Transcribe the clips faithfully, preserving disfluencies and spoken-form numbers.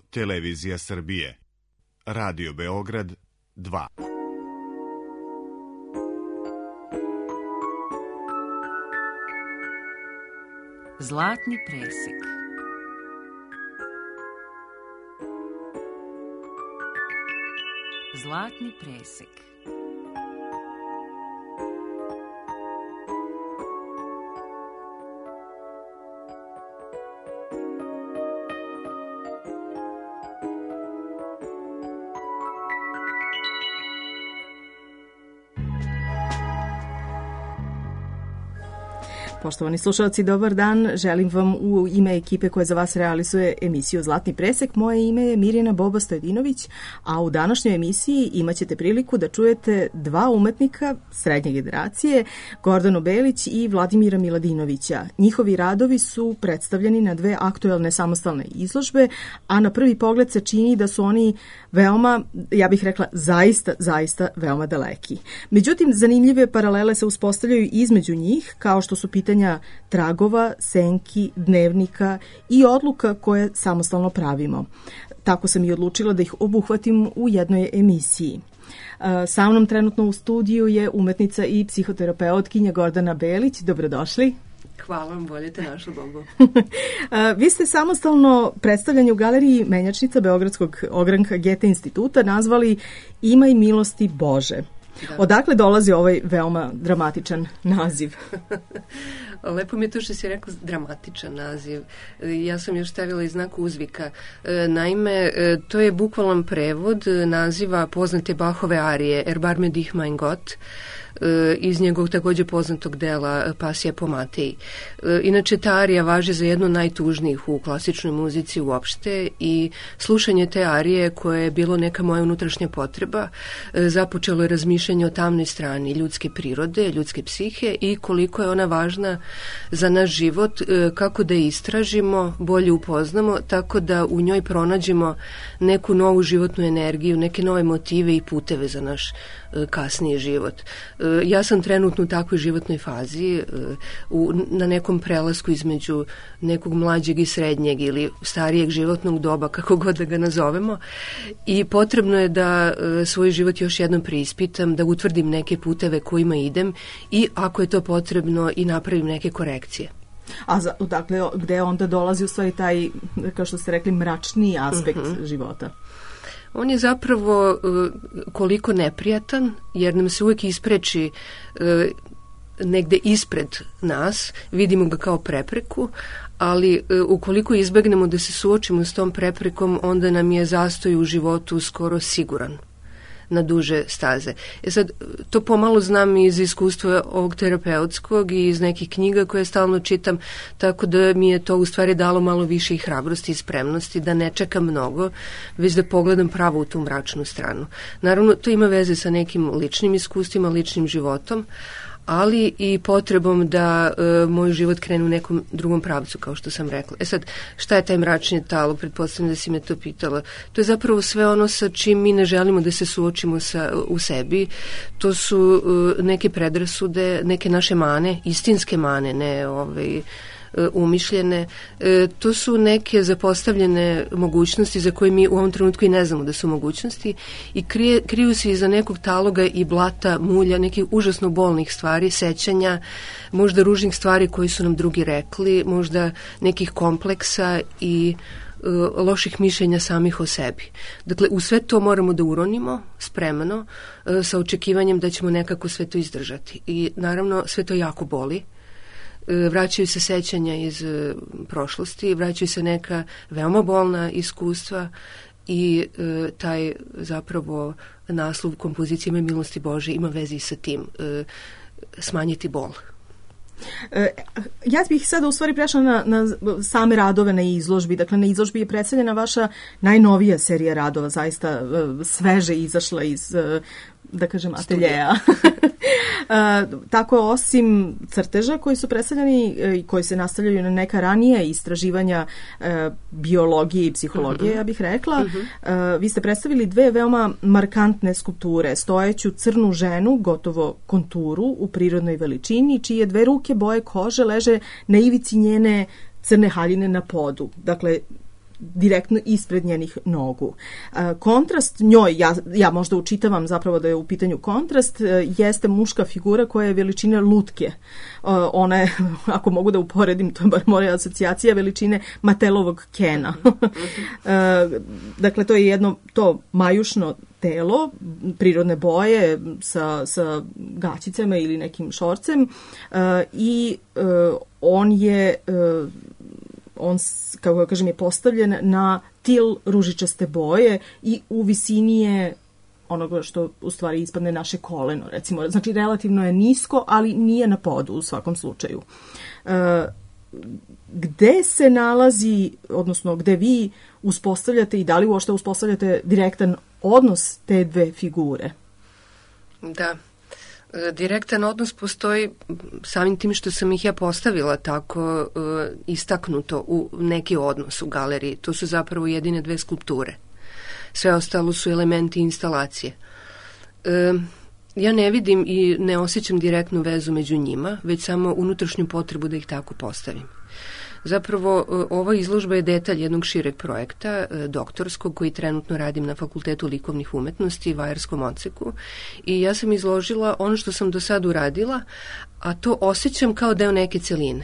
Televizija Srbije, Radio Beograd dva. Zlatni presek. Zlatni presek. Poštovani slušalci, dobar dan. Želim vam u ime ekipe koja za vas realizuje emisiju Zlatni presek. Moje ime je Mirjana Boba Stojadinović, a u današnjoj emisiji imaćete priliku da čujete dva umetnika srednje generacije, Gordanu Belić i Vladimira Miladinovića. Njihovi radovi su predstavljeni na dve aktuelne samostalne izložbe, a na prvi pogled se čini da su oni veoma, ja bih rekla, zaista, zaista veoma daleki. Međutim, zanimljive paralele se uspostavljaju između njih, kao što su pitanja tragova, senki, dnevnika i odluka koje samostalno pravimo. Tako sam i odlučila da ih obuhvatim u jednoj emisiji. Sa mnom trenutno u studiju je umetnica i psihoterapeutkinja Gordana Belić. Dobrodošli. Hvala vam, bolje te našla, Bobo. Vi ste samostalno predstavljanje u galeriji Menjačnica Beogradskog ogranka Gete instituta nazvali Imaj milosti Bože. Da. Odakle dolazi ovaj veoma dramatičan naziv? Lepo mi je to što si rekao, dramatičan naziv. Ja sam još stavila i znak uzvika. Naime, to je bukvalan prevod naziva poznate Bachove arije Erbarme dich mein Gott, iz njegovog također poznatog dela Pasija po Mateji. Inače, ta arija važi za jednu najtužnijih u klasičnoj muzici uopšte i slušanje te arije, koje je bilo neka moja unutrašnja potreba, započelo je razmišljanje o tamnoj strani ljudske prirode, ljudske psihe i koliko je ona važna za naš život, kako da je istražimo, bolje upoznamo, tako da u njoj pronađemo neku novu životnu energiju, neke nove motive i puteve za naš kasniji život. Ja sam trenutno u takvoj životnoj fazi, u, na nekom prelasku između nekog mlađeg i srednjeg ili starijeg životnog doba, kako god da ga nazovemo, i potrebno je da svoj život još jednom preispitam, da utvrdim neke puteve kojima idem i ako je to potrebno i napravim neke korekcije. A za, dakle, gde onda dolazi u stvari taj, kao što ste rekli, mračniji aspekt uh-huh. života? On je zapravo uh, koliko neprijatan, jer nam se uvijek ispreči uh, negde ispred nas, vidimo ga kao prepreku, ali uh, ukoliko izbegnemo da se suočimo s tom preprekom, onda nam je zastoj u životu skoro siguran na duže staze. E sad, to pomalo znam iz iskustva ovog terapeutskog i iz nekih knjiga koje stalno čitam, tako da mi je to u stvari dalo malo više i hrabrosti i spremnosti, da ne čekam mnogo, već da pogledam pravo u tu mračnu stranu. Naravno, to ima veze sa nekim ličnim iskustvima, ličnim životom, ali i potrebom da e, moj život krene u nekom drugom pravcu, kao što sam rekla. E sad, šta je taj mračni talog? Pretpostavljam da si me to pitala. To je zapravo sve ono sa čim mi ne želimo da se suočimo sa, u sebi. To su e, neke predrasude, neke naše mane, istinske mane, ne ovaj, umišljene. E, to su neke zapostavljene mogućnosti za koje mi u ovom trenutku i ne znamo da su mogućnosti i krije, kriju se iza nekog taloga i blata, mulja, nekih užasno bolnih stvari, sećanja, možda ružnih stvari koji su nam drugi rekli, možda nekih kompleksa i e, loših mišljenja samih o sebi. Dakle, u sve to moramo da uronimo spremno, e, sa očekivanjem da ćemo nekako sve to izdržati. I naravno, sve to jako boli. Vraćaju se sećanja iz prošlosti, vraćaju se neka veoma bolna iskustva i e, taj zapravo naslov kompozicije Imaj milosti Bože ima veze i sa tim, e, smanjiti bol. E, ja bih sada u stvari prešla na, na same radove na izložbi. Dakle, na izložbi je predstavljena vaša najnovija serija radova, zaista e, sveže izašla iz, e, da kažem, ateljeja. Tako, osim crteža koji su predstavljeni i koji se nastavljaju na neka ranije istraživanja e, biologije i psihologije, uh-huh. ja bih rekla, uh-huh. e, vi ste predstavili dve veoma markantne skulpture, stojeću crnu ženu, gotovo konturu u prirodnoj veličini, čije dve ruke boje kože leže na ivici njene crne haljine na podu. Dakle, direktno ispred njenih nogu. Kontrast njoj, ja, ja možda učitavam zapravo da je u pitanju kontrast, jeste muška figura koja je veličine lutke. Ona je, ako mogu da uporedim, to je bar moja asocijacija, veličine Matelovog Kena. Dakle, to je jedno to majušno telo, prirodne boje sa, sa gaćicama ili nekim šorcem i on je on, kako kažem, je postavljen na til ružičaste boje i u visini je onoga što u stvari ispadne naše koleno, recimo. Znači, relativno je nisko, ali nije na podu u svakom slučaju. E, gde se nalazi, odnosno gde vi uspostavljate i da li uopšte uspostavljate direktan odnos te dve figure? Da. Direktan odnos postoji samim tim što sam ih ja postavila tako uh, istaknuto u neki odnos u galeriji. To su zapravo jedine dve skulpture. Sve ostalo su elementi instalacije. Uh, ja ne vidim i ne osjećam direktnu vezu među njima, već samo unutrašnju potrebu da ih tako postavim. Zapravo, ova izložba je detalj jednog šireg projekta, doktorskog, koji trenutno radim na Fakultetu likovnih umetnosti, Vajarskom odseku, i ja sam izložila ono što sam do sad uradila, a to osjećam kao deo neke celine.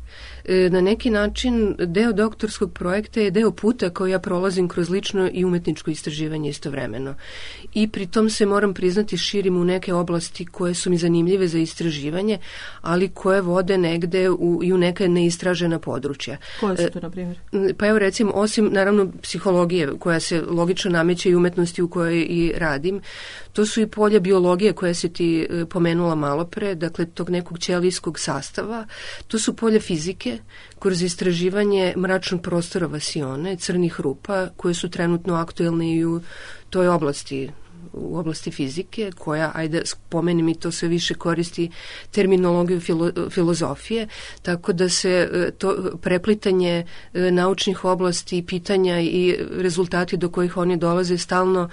Na neki način deo doktorskog projekta je deo puta koji ja prolazim kroz lično i umetničko istraživanje istovremeno. I pritom se, moram priznati, širim u neke oblasti koje su mi zanimljive za istraživanje, ali koje vode negde u, i u neka neistražena područja. Koje su to, na primjer? Pa evo, recimo, osim naravno psihologije koja se logično nameće i umetnosti u kojoj i radim, to su i polja biologije koje se ti pomenula malo pre, dakle tog nekog ćelijskog sastava, to su polja fizike kroz istraživanje mračnog prostora vasione, crnih rupa, koje su trenutno aktuelne i u toj oblasti, u oblasti fizike, koja, ajde spomenim, i to sve više koristi terminologiju filo, filozofije, tako da se to preplitanje naučnih oblasti, pitanja i rezultati do kojih oni dolaze stalno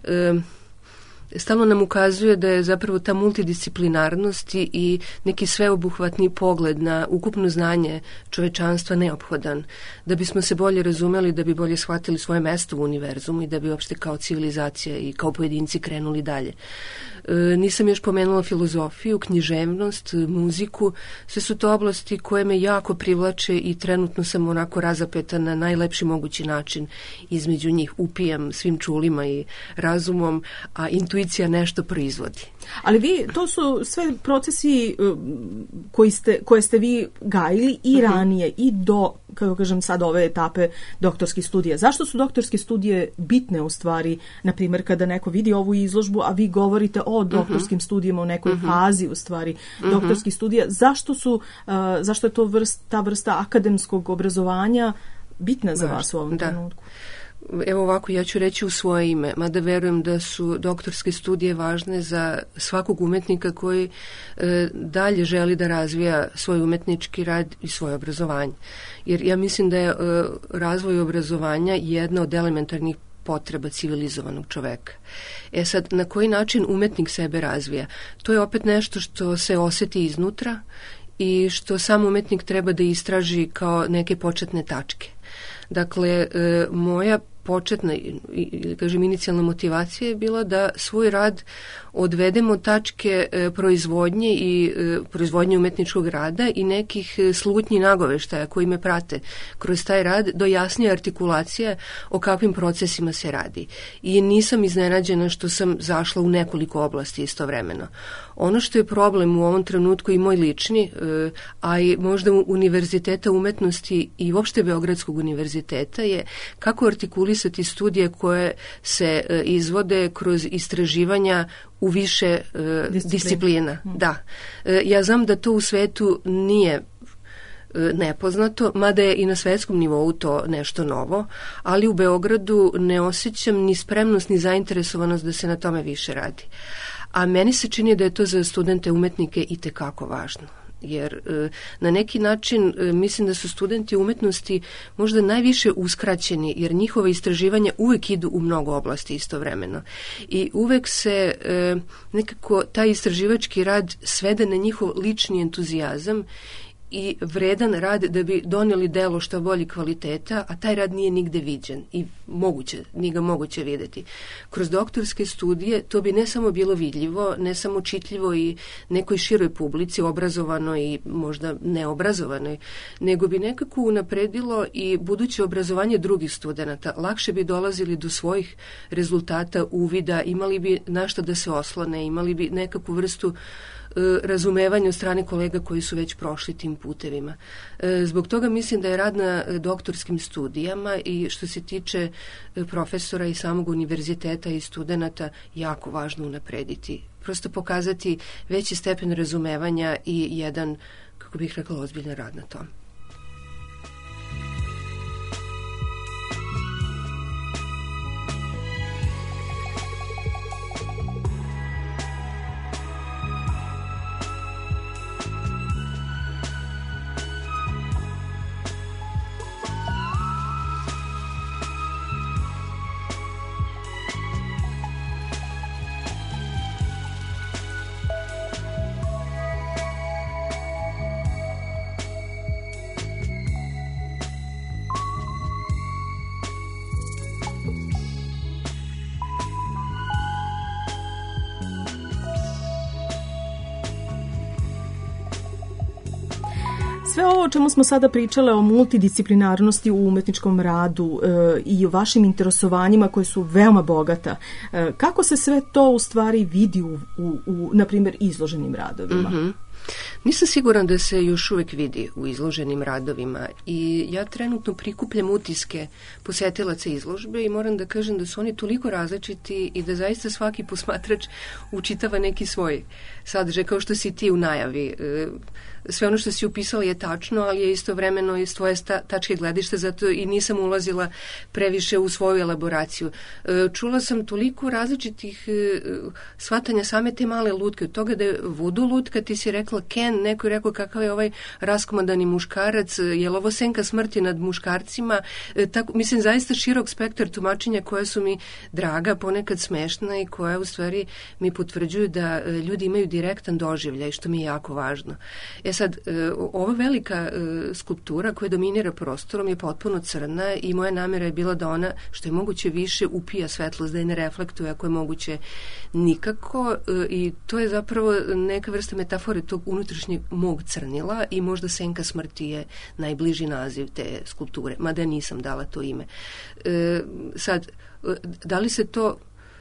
stalno nam ukazuje da je zapravo ta multidisciplinarnost i neki sveobuhvatni pogled na ukupno znanje čovečanstva neophodan, da bismo se bolje razumeli, da bi bolje shvatili svoje mesto u univerzumu i da bi uopšte kao civilizacija i kao pojedinci krenuli dalje. E, nisam još pomenula filozofiju, književnost, muziku, sve su to oblasti koje me jako privlače i trenutno sam onako razapeta na najlepši mogući način između njih. Upijam svim čulima i razumom, a intuicija nešto proizvodi. Ali vi, to su sve procesi koji ste, koje ste vi gajili i ranije, i do, kako kažem sad, ove etape doktorskih studija. Zašto su doktorske studije bitne u stvari, na primjer, kada neko vidi ovu izložbu, a vi govorite o doktorskim uh-huh. studijama u nekoj uh-huh. fazi, u stvari, uh-huh. doktorskih studija. Zašto su, uh, zašto je to vrst, ta vrsta akademskog obrazovanja bitna za vas u ovom da. trenutku? Evo ovako, ja ću reći u svoje ime, mada verujem da su doktorske studije važne za svakog umetnika koji e, dalje želi da razvija svoj umetnički rad i svoje obrazovanje. Jer ja mislim da je e, razvoj obrazovanja jedna od elementarnih potreba civilizovanog čoveka. E sad, na koji način umetnik sebe razvija? To je opet nešto što se osjeti iznutra i što sam umetnik treba da istraži kao neke početne tačke. Dakle, e, moja početna, ili kažem, inicijalna motivacija je bila da svoj rad odvedemo od tačke e, proizvodnje i e, proizvodnje umetničkog rada i nekih e, slutnji nagoveštaja koji me prate kroz taj rad do jasnije artikulacije o kakvim procesima se radi. I nisam iznenađena što sam zašla u nekoliko oblasti istovremeno. Ono što je problem u ovom trenutku i moj lični, e, a i možda Univerziteta umetnosti i uopšte Beogradskog univerziteta, je kako artikulisati studije koje se e, izvode kroz istraživanja u više e, disciplina. disciplina. Da. E, ja znam da to u svetu nije e, nepoznato, mada je i na svetskom nivou to nešto novo, ali u Beogradu ne osjećam ni spremnost ni zainteresovanost da se na tome više radi. A meni se čini da je to za studente umetnike i tekako važno. Jer e, na neki način e, mislim da su studenti umetnosti možda najviše uskraćeni, jer njihova istraživanja uvek idu u mnogo oblasti istovremeno. I uvek se e, nekako taj istraživački rad svede na njihov lični entuzijazam i vredan rad da bi donijeli delo što bolji kvaliteta, a taj rad nije nigde viđen i moguće, nije ga moguće vidjeti. Kroz doktorske studije to bi ne samo bilo vidljivo, ne samo čitljivo i nekoj široj publici, obrazovanoj i možda neobrazovanoj, nego bi nekako unapredilo i buduće obrazovanje drugih studenata. Lakše bi dolazili do svojih rezultata, uvida, imali bi na što da se oslone, imali bi nekakvu vrstu razumevanje od strane kolega koji su već prošli tim putevima. Zbog toga mislim da je rad na doktorskim studijama i što se tiče profesora i samog univerziteta i studenata jako važno unaprediti. Prosto pokazati veći stepen razumevanja i jedan, kako bih rekla, ozbiljan rad na tom. Sve ovo o čemu smo sada pričale o multidisciplinarnosti u umetničkom radu e, i o vašim interesovanjima koje su veoma bogata, e, kako se sve to u stvari vidi u, u, u na primjer, izloženim radovima? Mm-hmm. Nisam siguran da se još uvijek vidi u izloženim radovima i ja trenutno prikupljam utiske posjetilaca izložbe i moram da kažem da su oni toliko različiti i da zaista svaki posmatrač učitava neki svoj sadržaj, kao što si ti u najavi. Sve ono što si upisala je tačno, ali je istovremeno iz tvoje sta, tačke gledišta, zato i nisam ulazila previše u svoju elaboraciju. Čula sam toliko različitih shvatanja same te male lutke, od toga da je voodoo lutka, ti si rekla Ken, neko je rekao kakav je ovaj raskomadani muškarac, je li ovo senka smrti nad muškarcima, tako, mislim zaista širok spektar tumačenja koja su mi draga, ponekad smešna i koja u stvari mi potvrđuju da ljudi imaju direktan doživljaj, što mi je jako važno. E sad, ova velika skulptura koja dominira prostorom je potpuno crna i moja namjera je bila da ona što je moguće više upija svetlost, da je ne reflektuje ako je moguće nikako i to je zapravo neka vrsta metafore tog unutrašnjeg mog crnila i možda senka smrti je najbliži naziv te skulpture, mada nisam dala to ime. E, sad, da li se to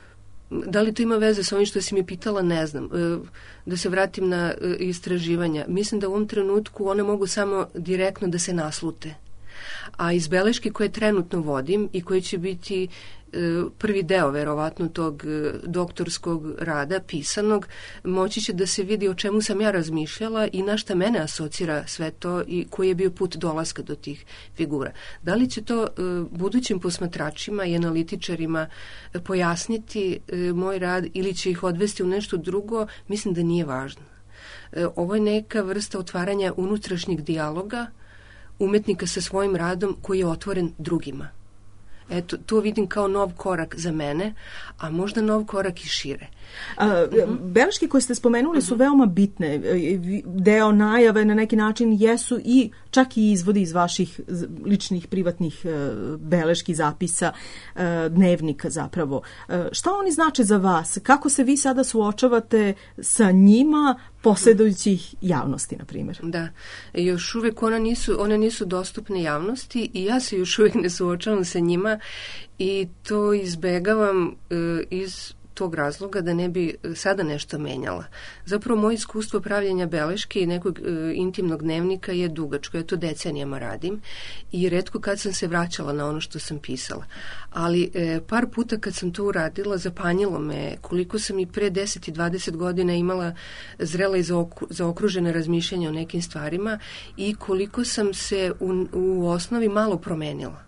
Da li to ima veze sa ovim što si mi pitala, ne znam. Da se vratim na istraživanja. Mislim da u ovom trenutku one mogu samo direktno da se naslute. A iz beleške koje trenutno vodim i koje će biti prvi deo verovatno tog doktorskog rada pisanog, moći će da se vidi o čemu sam ja razmišljala i na šta mene asocira sve to i koji je bio put dolaska do tih figura. Da li će to budućim posmatračima i analitičarima pojasniti moj rad ili će ih odvesti u nešto drugo, mislim da nije važno. Ovo je neka vrsta otvaranja unutrašnjeg dijaloga umetnika sa svojim radom koji je otvoren drugima. Eto, to vidim kao nov korak za mene, a možda nov korak i šire. A, uh-huh. Beleške koje ste spomenuli uh-huh. su veoma bitne. Deo najave na neki način jesu i čak i izvodi iz vaših ličnih, privatnih uh, beleški zapisa, uh, dnevnika zapravo. Uh, šta oni znače za vas? Kako se vi sada suočavate sa njima posjedujućih javnosti, na primjer? Da, još uvijek one nisu, one nisu dostupne javnosti i ja se još uvijek ne suočavam sa njima i to izbegavam uh, iz tog razloga da ne bi sada nešto menjala. Zapravo moje iskustvo pravljenja beleške i nekog e, intimnog dnevnika je dugačko. Ja to decenijama radim i retko kad sam se vraćala na ono što sam pisala. Ali e, par puta kad sam to uradila, zapanjilo me koliko sam i pre deset i dvadeset godina imala zrela i zaokru, zaokružene razmišljanja o nekim stvarima i koliko sam se u, u osnovi malo promenila.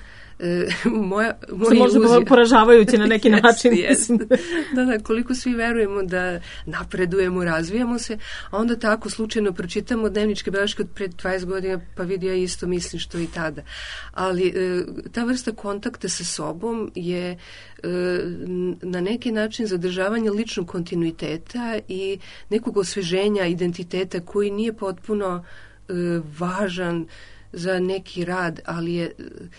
moja, moja možda iluzija. Poražavajuće na neki yes, način. Yes. Da, da, koliko svi verujemo da napredujemo, razvijamo se, a onda tako slučajno pročitamo dnevničke beleške od pred dvadeset godina, pa vidi ja isto mislim što i tada. Ali ta vrsta kontakta sa sobom je na neki način zadržavanje ličnog kontinuiteta i nekog osveženja identiteta koji nije potpuno važan za neki rad, ali je,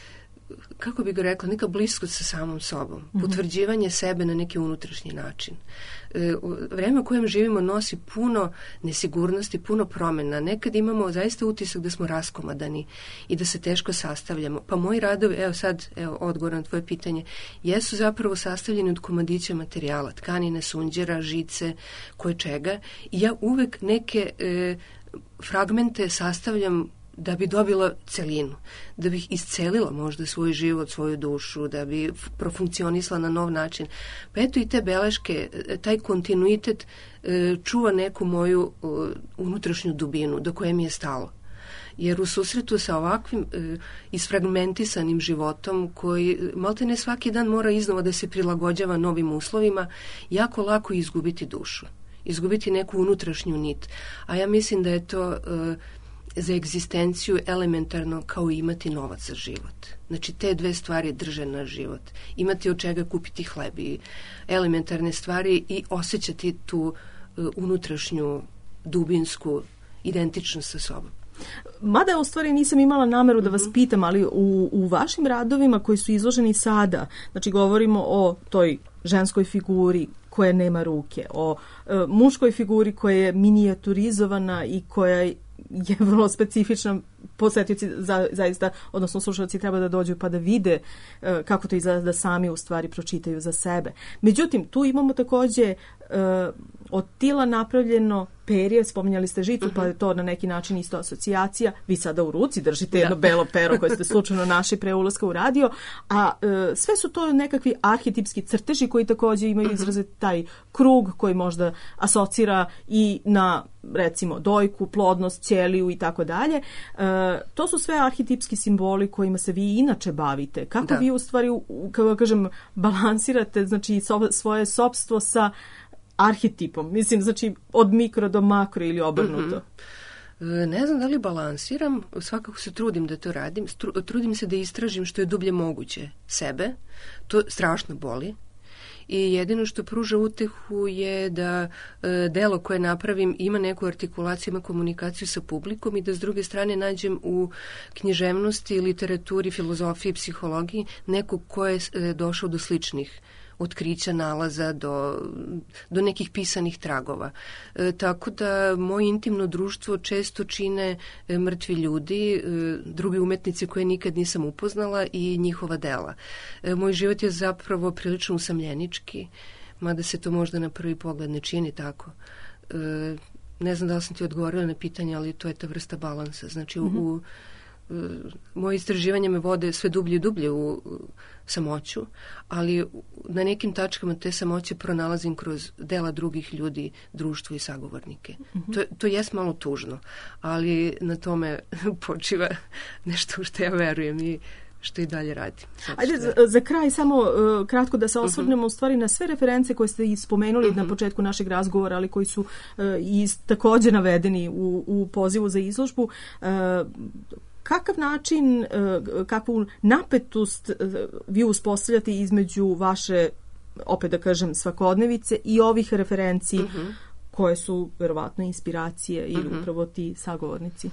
kako bi ga rekla, neka bliskost sa samom sobom, mm-hmm. potvrđivanje sebe na neki unutrašnji način. E, vreme u kojem živimo nosi puno nesigurnosti, puno promjena. Nekad imamo zaista utisak da smo raskomadani i da se teško sastavljamo. Pa moji radovi, evo sad, evo, odgovor na tvoje pitanje, jesu zapravo sastavljeni od komadića materijala, tkanine, sunđera, žice, koje čega. I ja uvek neke e, fragmente sastavljam da bi dobila celinu, da bih iscelila možda svoj život, svoju dušu, da bi profunkcionisala na nov način. Pa eto i te beleške, taj kontinuitet čuva neku moju unutrašnju dubinu do koje mi je stalo. Jer u susretu sa ovakvim isfragmentisanim životom koji malte ne svaki dan mora iznova da se prilagođava novim uslovima, jako lako izgubiti dušu, izgubiti neku unutrašnju nit. A ja mislim da je to za egzistenciju elementarno kao imati novac za život. Znači, te dve stvari drže na život. Imati od čega kupiti hleb i elementarne stvari i osjećati tu uh, unutrašnju, dubinsku identičnost sa sobom. Mada u stvari nisam imala nameru da vas pitam, ali u, u vašim radovima koji su izloženi sada, znači govorimo o toj ženskoj figuri koja nema ruke, o uh, muškoj figuri koja je minijaturizovana i koja je vrlo specifična, posetioci za, zaista, odnosno slušalci treba da dođu pa da vide uh, kako to izgleda, da sami u stvari pročitaju za sebe. Međutim, tu imamo takođe uh, od tila napravljeno perje, spominjali ste žicu, uh-huh. pa je to na neki način isto asocijacija. Vi sada u ruci držite jedno belo pero koje ste slučajno našli pre ulaska u radio, a uh, sve su to nekakvi arhetipski crteži koji takođe imaju uh-huh. izrazit taj krug koji možda asocira i na, recimo, dojku, plodnost, ćeliju i tako dalje. To su sve arhetipski simboli kojima se vi inače bavite. Kako da. vi u stvari, kako kažem, balansirate, znači, svoje sopstvo sa arhetipom? Mislim, znači, od mikro do makro ili obrnuto. Mm-hmm. Ne znam da li balansiram, svakako se trudim da to radim. Trudim se da istražim što je dublje moguće sebe. To strašno boli. I jedino što pruža utehu je da e, delo koje napravim ima neku artikulaciju, ima komunikaciju sa publikom i da s druge strane nađem u književnosti, literaturi, filozofiji, psihologiji nekog ko je e, došao do sličnih otkrića, nalaza, do, do nekih pisanih tragova. E, tako da moje intimno društvo često čine e, mrtvi ljudi, e, drugi umetnici koje nikad nisam upoznala i njihova dela. E, moj život je zapravo prilično usamljenički, mada se to možda na prvi pogled ne čini tako. E, ne znam da li sam ti odgovorila na pitanje, ali to je ta vrsta balansa. Znači, mm-hmm. u, u moje istraživanje me vode sve dublje i dublje u samoću, ali na nekim tačkama te samoće pronalazim kroz dela drugih ljudi, društvo i sagovornike. Mm-hmm. To, to jest malo tužno, ali na tome počiva nešto u što ja verujem i što i dalje radim. Ajde, za, za kraj samo uh, kratko da se osvrnemo uh-huh. u stvari na sve reference koje ste ispomenuli uh-huh. na početku našeg razgovora, ali koji su uh, i također navedeni u, u pozivu za izložbu. Uh, Kakav način, kakvu napetost vi uspostavljate između vaše, opet da kažem, svakodnevice i ovih referenciji uh-huh. koje su verovatno inspiracije ili uh-huh. upravo ti sagovornici?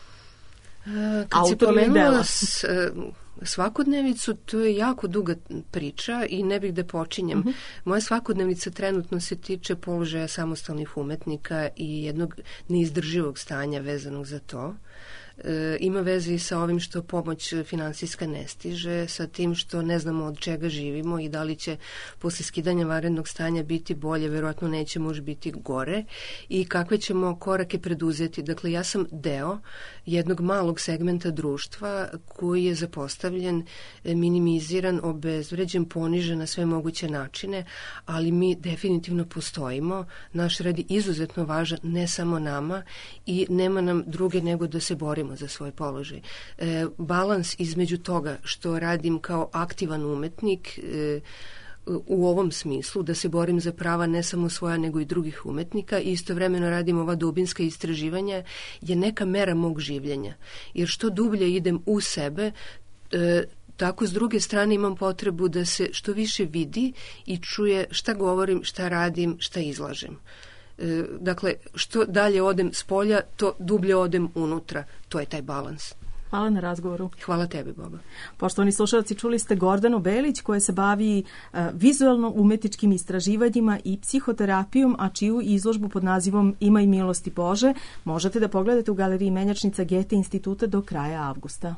Uh, kad si pomenula s, svakodnevicu, to je jako duga priča i ne bih da počinjem. Uh-huh. Moja svakodnevnica trenutno se tiče položaja samostalnih umetnika i jednog neizdrživog stanja vezanog za to. E, ima veze i sa ovim što pomoć finansijska ne stiže, sa tim što ne znamo od čega živimo i da li će posle skidanja vanrednog stanja biti bolje, verovatno neće, može biti gore, i kakve ćemo korake preduzeti. Dakle, ja sam deo jednog malog segmenta društva koji je zapostavljen, minimiziran, obezvređen, ponižen na sve moguće načine, ali mi definitivno postojimo. Naš rad je izuzetno važan, ne samo nama, i nema nam druge nego da se borimo za svoj položaj. E, balans između toga što radim kao aktivan umetnik e, u ovom smislu, da se borim za prava ne samo svoja nego i drugih umetnika, i istovremeno radim ova dubinska istraživanja, je neka mera mog življenja. Jer što dublje idem u sebe, e, tako s druge strane imam potrebu da se što više vidi i čuje šta govorim, šta radim, šta izlažem. E, dakle, što dalje odem s polja, to dublje odem unutra. To je taj balans. Hvala na razgovoru. Hvala tebi, Boba. Poštovani slušalci, čuli ste Gordanu Belić koja se bavi uh, vizualno-umetničkim istraživanjima i psihoterapijom, a čiju izložbu pod nazivom Imaj milosti Bože možete da pogledate u galeriji Menjačnica Goethe instituta do kraja avgusta.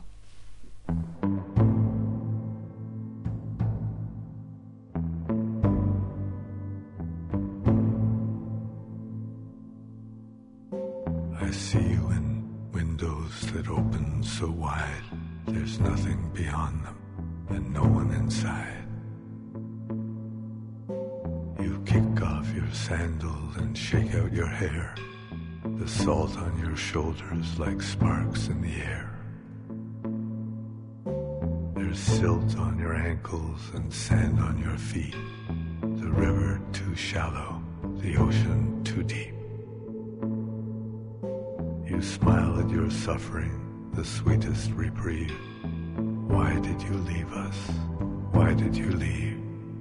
I see you in windows that open so wide, there's nothing beyond them and no one inside. You kick off your sandals and shake out your hair, the salt on your shoulders like sparks in the air. There's silt on your ankles and sand on your feet, the river too shallow, the ocean too deep. You smile at your suffering, the sweetest reprieve. Why did you leave us? Why did you leave?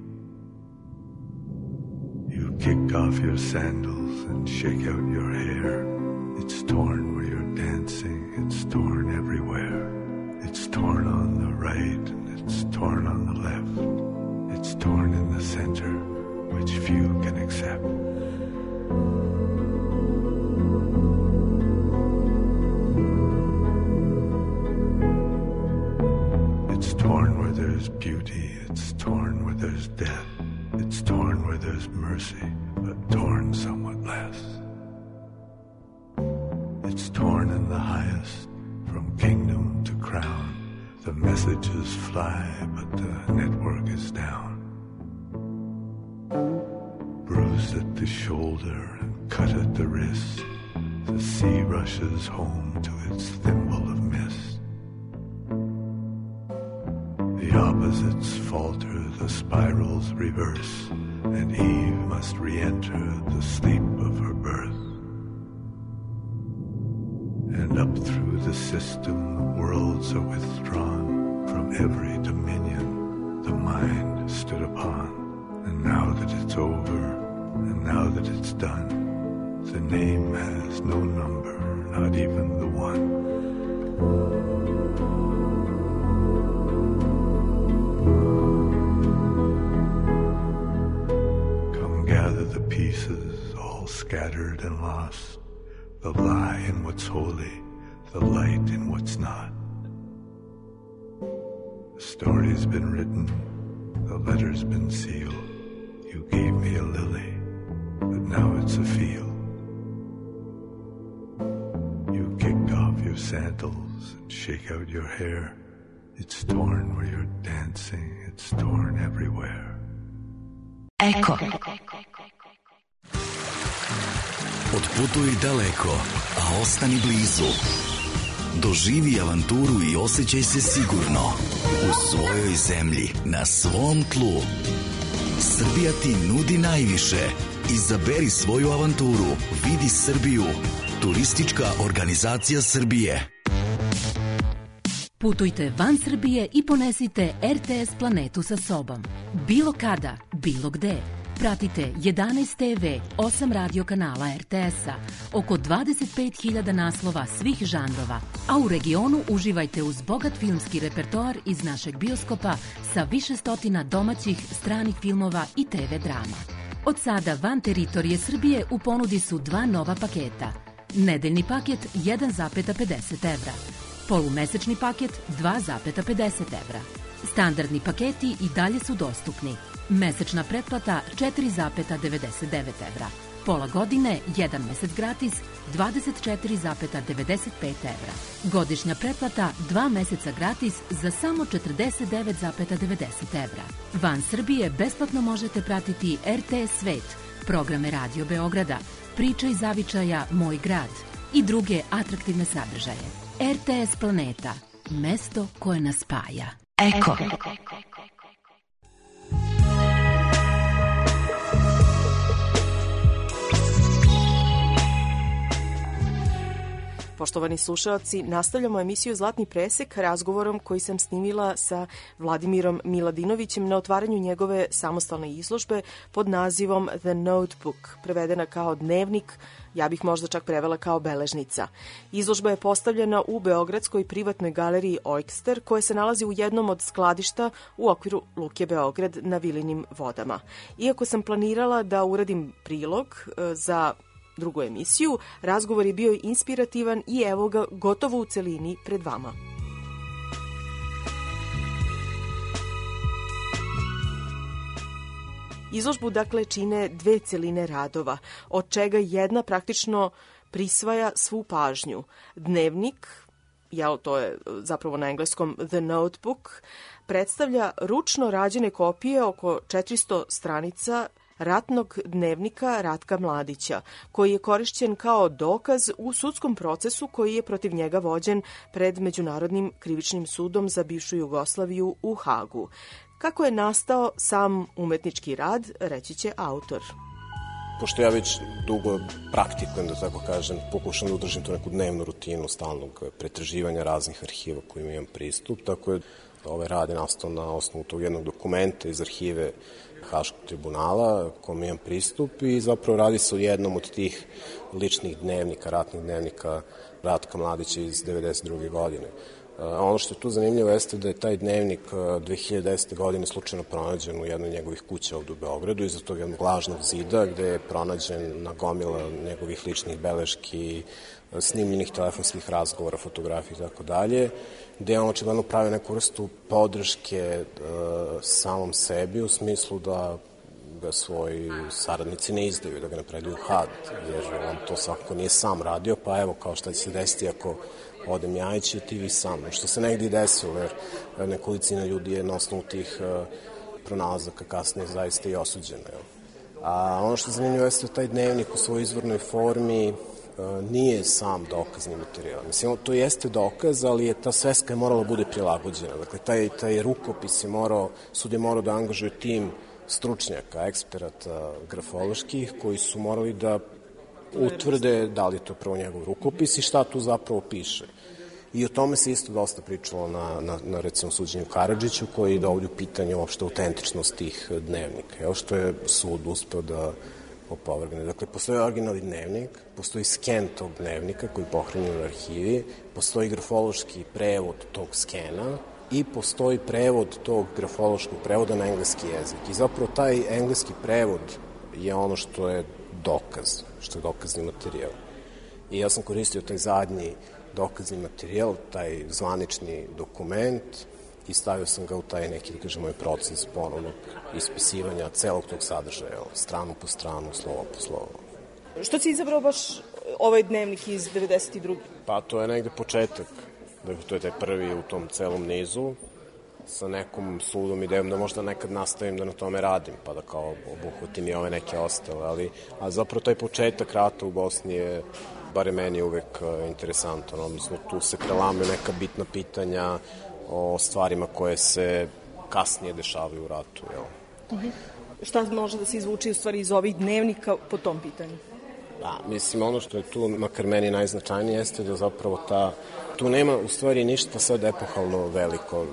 You kick off your sandals and shake out your hair. It's torn where you're dancing, it's torn everywhere. It's torn on the right and it's torn on the left. It's torn in the center, which few can accept. It's torn where there's beauty, it's torn where there's death. It's torn where there's mercy, but torn somewhat less. It's torn in the highest, from kingdom to crown. The messages fly, but the network is down. Bruised at the shoulder and cut at the wrist, the sea rushes home to its thimble of mist. The opposites falter, the spirals reverse, and Eve must re-enter the sleep of her birth. And up through the system, the worlds are withdrawn. From every dominion, the mind stood upon. And now that it's over, and now that it's done, the name has no number, not even the one. Gather the pieces, all scattered and lost, the lie in what's holy, the light in what's not. The story's been written, the letter's been sealed. You gave me a lily, but now it's a field. You kick off your sandals and shake out your hair. It's torn where you're dancing, it's torn everywhere. Eko. Otputuj daleko, a ostani blizu. Doživi avanturu i osjećaj se sigurno u svojoj zemlji, na svom tlu. Srbija ti nudi najviše. Izaberi svoju avanturu. Vidi Srbiju. Turistička organizacija Srbije. Putujte van Srbije i ponesite R T S planetu sa sobom. Bilo kada, bilo gde. Pratite jedanaest te ve, osam radio kanala R T S-a, oko dvadeset pet hiljada naslova svih žanrova, a u regionu uživajte uz bogat filmski repertoar iz našeg bioskopa sa više stotina domaćih, stranih filmova i te ve drama. Od sada van teritorije Srbije u ponudi su dva nova paketa. Nedeljni paket jedan zarez pedeset evra. Polumesečni paket dva zarez pedeset evra. Standardni paketi i dalje su dostupni. Mesečna pretplata četiri zarez devedeset devet evra. Pola godine, jedan mesec gratis, dvadeset četiri zarez devedeset pet evra. Godišnja pretplata, dva meseca gratis za samo četrdeset devet zarez devedeset evra. Van Srbije besplatno možete pratiti R T S Svet, programe Radio Beograda, Priča iz zavičaja Moj grad i druge atraktivne sadržaje. R T S Planeta, mesto koje nas spaja. Eko. Poštovani slušaoci, nastavljamo emisiju Zlatni presek razgovorom koji sam snimila sa Vladimirom Miladinovićem na otvaranju njegove samostalne izložbe pod nazivom The Notebook, prevedena kao dnevnik, ja bih možda čak prevela kao beležnica. Izložba je postavljena u Beogradskoj privatnoj galeriji Oyster, koja se nalazi u jednom od skladišta u okviru Luke Beograd na Vilinim vodama. Iako sam planirala da uradim prilog za drugu emisiju, razgovor je bio inspirativan i evo ga gotovo u celini pred vama. Izložbu dakle čine dve celine radova, od čega jedna praktično prisvaja svu pažnju. Dnevnik, jel, to je zapravo na engleskom The Notebook, predstavlja ručno rađene kopije oko četiristo stranica ratnog dnevnika Ratka Mladića, koji je korišćen kao dokaz u sudskom procesu koji je protiv njega vođen pred Međunarodnim krivičnim sudom za bivšu Jugoslaviju u Hagu. Kako je nastao sam umetnički rad, reći će autor. Pošto ja već dugo praktikujem, da tako kažem, pokušam da udržim tu neku dnevnu rutinu stalnog pretraživanja raznih arhiva kojima imam pristup, tako je ovaj rad je nastao na osnovu tog jednog dokumenta iz arhive Haškog tribunala kome imam pristup i zapravo radi se o jednom od tih ličnih dnevnika, ratnih dnevnika Ratka Mladića iz devedeset druge godine. Ono što je tu zanimljivo jeste da je taj dnevnik dve hiljade desete. godine slučajno pronađen u jednoj njegovih kuća ovde u Beogradu, iza tog jednog lažnog zida gde je pronađen na gomila njegovih ličnih beleški, snimljenih telefonskih razgovora, fotografija i tako dalje, gde je on očigledno pravio neku vrstu podrške samom sebi u smislu da ga svoji saradnici ne izdaju, da ga ne predaju u Hag, jer on to svakako nije sam radio, pa evo kao šta će se desiti ako odem ja i će ti vi sam. Što se negdje i desilo, jer nekolicina ljudi je na osnovu tih uh, pronalazaka kasnije zaista i osuđena. Jel? A ono što je zanimljivo jeste da taj dnevnik u svojoj izvornoj formi uh, nije sam dokazni materijal. Mislim, to jeste dokaz, ali je ta sveska je morala bude prilagođena. Dakle, taj, taj rukopis je morao, sud je morao da angažuje tim stručnjaka, eksperata grafoloških, koji su morali da utvrde da li je to prvo njegov rukopis i šta tu zapravo piše. I o tome se isto dosta pričalo na, na, na recimo suđenju Karadžiću, koji dovodi u pitanje uopšte autentičnost tih dnevnika. Evo što je sud uspeo da opovrgne. Dakle, postoji originalni dnevnik, postoji sken tog dnevnika koji je pohranjen u arhivi, postoji grafološki prevod tog skena i postoji prevod tog grafološkog prevoda na engleski jezik. I zapravo taj engleski prevod je ono što je dokaz, što je dokazni materijal. I ja sam koristio taj zadnji dokazni materijal, taj zvanični dokument i stavio sam ga u taj neki, da kažem, moj proces ponovnog ispisivanja celog tog sadržaja, stranu po stranu, slovo po slovo. Što si izabrao baš ovaj dnevnik iz devedeset druge. Pa to je negde početak, dakle to je taj prvi u tom celom nizu, sa nekom sudom idejom da možda nekad nastavim da na tome radim, pa da kao obuhvatim i ove neke ostale, ali a zapravo taj početak rata u Bosni je, bare meni, uvek interesantan, odnosno tu se prelamaju neka bitna pitanja o stvarima koje se kasnije dešavaju u ratu, jel? Uh-huh. Šta može da se izvuči u stvari iz ovih dnevnika po tom pitanju? Da, mislim, ono što je tu, makar meni najznačajnije, jeste da zapravo ta, tu nema u stvari ništa sad epohalno veliko,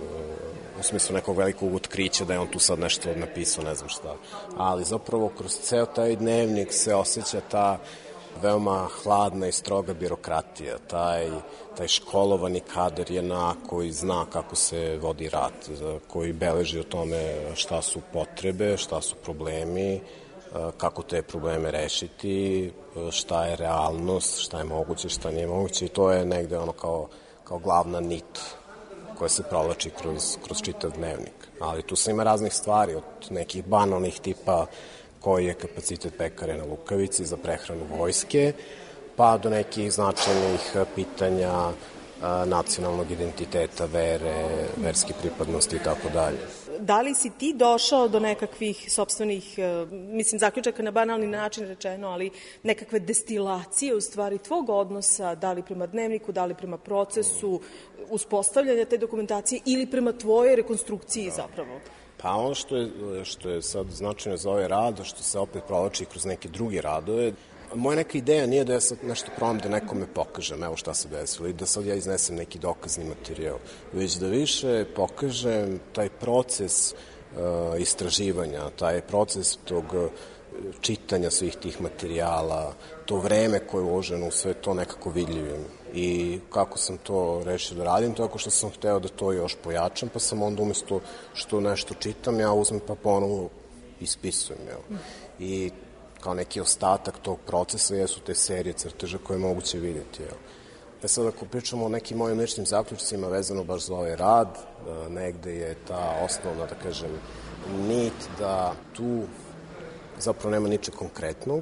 u smislu nekog velikog otkrića da je on tu sad nešto napisao, ne znam šta. Ali zapravo kroz ceo taj dnevnik se osjeća ta veoma hladna i stroga birokratija, taj, taj školovani kadar je na koji zna kako se vodi rat, koji beleži o tome šta su potrebe, šta su problemi, kako te probleme rešiti, šta je realnost, šta je moguće, šta nije moguće i to je negde ono kao, kao glavna nit koja se provlači kroz, kroz čitav dnevnik. Ali tu se ima raznih stvari, od nekih banalnih tipa koji je kapacitet pekare na Lukavici za prehranu vojske, pa do nekih značajnih pitanja a, nacionalnog identiteta, vere, verske pripadnosti i tako dalje. Da li si ti došao do nekakvih sopstvenih, mislim, zaključaka na banalni način rečeno, ali nekakve destilacije u stvari tvog odnosa, da li prema dnevniku, da li prema procesu uspostavljanja te dokumentacije ili prema tvojoj rekonstrukciji zapravo? Pa ono što je, što je sad značajno za ovaj rad, što se opet provlači kroz neke druge radove, Moja neka ideja nije da ja sad nešto probam da nekome pokažem, evo šta se desilo, i da sad ja iznesem neki dokazni materijal, već da više pokažem taj proces uh, istraživanja, taj proces tog uh, čitanja svih tih materijala, to vreme koje je uloženo u sve to nekako vidljivim. I kako sam to rešio da radim, tako što sam hteo da to još pojačam, pa sam onda umesto što nešto čitam, ja uzmem pa ponovo ispisujem. Jel? I kao neki ostatak tog procesa jesu te serije crteža koje je moguće vidjeti. Jel? E sad, ako pričamo o nekim mojim ličnim zaključcima vezano baš za ovaj rad, negde je ta osnovna, da kažem, nit da tu zapravo nema ničeg konkretnog,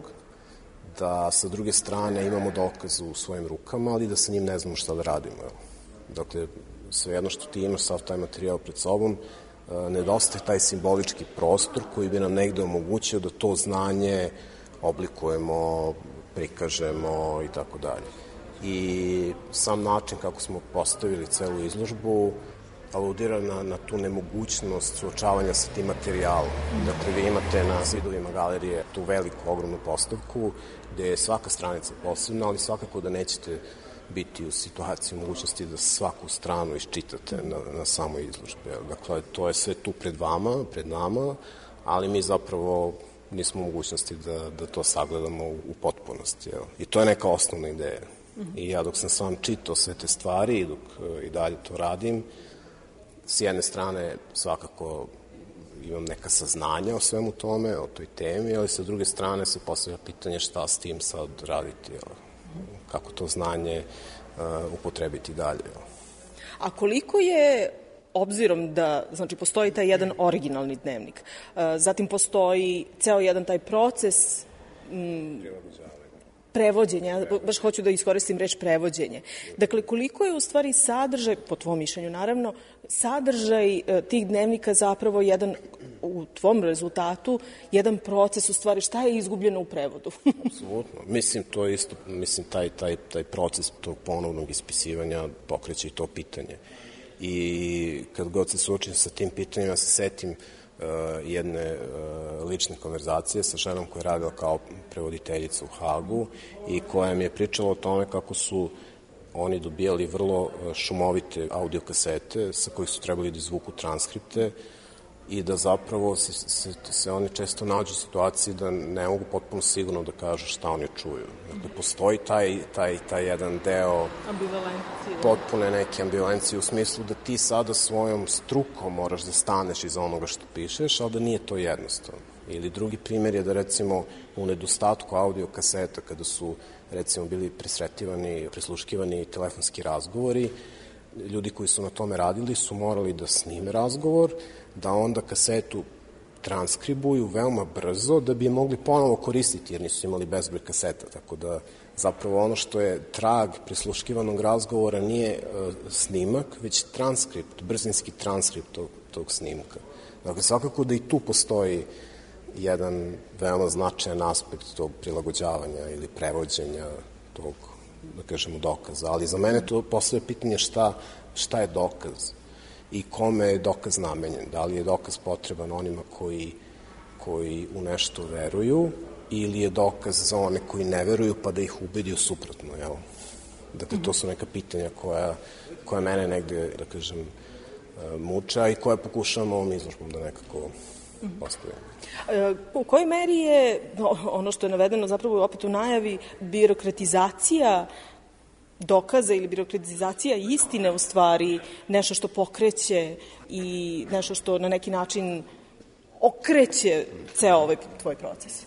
da sa druge strane imamo dokaz u svojim rukama, ali da sa njim ne znamo šta da radimo. Jel? Dakle, svejedno što ti imaš sav taj materijal pred sobom, nedostaje taj simbolički prostor koji bi nam negde omogućio da to znanje oblikujemo, prikažemo i tako dalje. I sam način kako smo postavili celu izložbu aludira na, na tu nemogućnost suočavanja sa tim materijalom. Dakle, vi imate na zidovima galerije tu veliku, ogromnu postavku gde je svaka stranica posebna, ali svakako da nećete biti u situaciji mogućnosti da svaku stranu iščitate na, na samoj izložbi. Dakle, to je sve tu pred vama, pred nama, ali mi zapravo nismo u mogućnosti da, da to sagledamo u, u potpunosti. Jel? I to je neka osnovna ideja. I ja dok sam sam čitao sve te stvari i dok i dalje to radim, s jedne strane svakako imam neka saznanja o svemu tome, o toj temi, ali sa druge strane se postavlja pitanje šta s tim sad raditi, jel? Kako to znanje uh, upotrebiti dalje. Jel? A koliko je, obzirom da, znači, postoji taj jedan originalni dnevnik, uh, zatim postoji ceo jedan taj proces m, prevođenja, baš hoću da iskoristim reč prevođenje. Dakle, koliko je u stvari sadržaj, po tvom mišljenju naravno, sadržaj tih dnevnika zapravo jedan, u tvom rezultatu, jedan proces u stvari, šta je izgubljeno u prevodu? Apsolutno. Mislim, to je isto, mislim, taj, taj, taj proces tog ponovnog ispisivanja pokreće i to pitanje. I kad god se suočim sa tim pitanjima, se setim Uh, jedne uh, lične konverzacije sa ženom koja je radila kao prevoditeljica u Hagu i koja mi je pričala o tome kako su oni dobijali vrlo šumovite audio kasete sa kojih su trebali da izvuku transkripte i da zapravo se, se, se oni često nađu u situaciji da ne mogu potpuno sigurno da kažu šta oni čuju. Dakle, postoji taj, taj, taj jedan deo potpune neke ambivalencije u smislu da ti sada svojom strukom moraš da staneš iza onoga što pišeš, ali da nije to jednostavno. Ili drugi primjer je da recimo u nedostatku audio kaseta kada su recimo bili presretivani, prisluškivani telefonski razgovori, ljudi koji su na tome radili su morali da snime razgovor, da onda kasetu transkribuju veoma brzo da bi je mogli ponovo koristiti jer nisu imali bezbroj kaseta, tako da zapravo ono što je trag prisluškivanog razgovora nije uh, snimak, već transkript, brzinski transkript tog, tog snimka. Dakle, svakako da i tu postoji jedan veoma značajan aspekt tog prilagođavanja ili prevođenja tog, da kažemo, dokaza. Ali za mene to postoje pitanje šta, šta je dokaz i kome je dokaz namenjen. Da li je dokaz potreban onima koji, koji u nešto veruju ili je dokaz za one koji ne veruju pa da ih ubedi u suprotno. Jel? Dakle, to su neka pitanja koja, koja mene negde, da kažem, muča i koja pokušavam ovom izložbom da nekako postavljamo. U kojoj meri je, ono što je navedeno zapravo opet u najavi, birokratizacija dokaza ili birokratizacija istine u stvari nešto što pokreće i nešto što na neki način okreće ceo ovaj tvoj proces?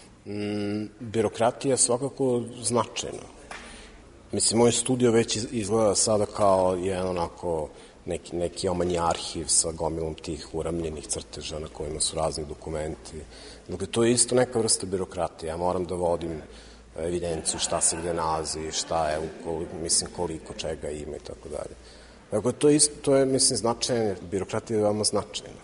Mm, birokratija je svakako značajna. Mislim, moj studio već izgleda sada kao jedan onako neki, neki omanji arhiv sa gomilom tih uramljenih crteža na kojima su razni dokumenti. Dakle, to je isto neka vrsta birokratije. Ja moram da vodim evidenciju šta se gde nalazi, šta je, koliko, mislim, koliko čega ima i tako dalje. Dakle, to je, isto, to je mislim, značajno, birokratija je veoma značajna.